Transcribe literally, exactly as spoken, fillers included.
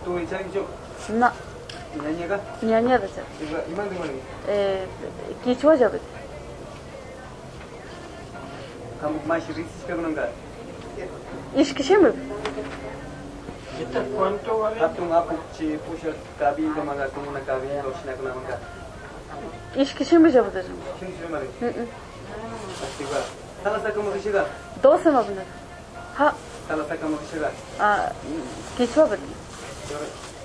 tu ichan yo. No. Ñañaga. Ñaña de ser. Iman de mani. Eh, Quichua ya ves. Kamu más risis que nunca. ¿Es que siempre? ¿Cuánto vale? Aptung apuk chi pusha kabi de manga como una kabi lo shina con manga. ¿Es que siempre ya ves? Kim shi mari. Así va. Tala sa como rishiga. doce más o menos. Ha, Tala sa como rishiga. ah, Quichua ves. Yo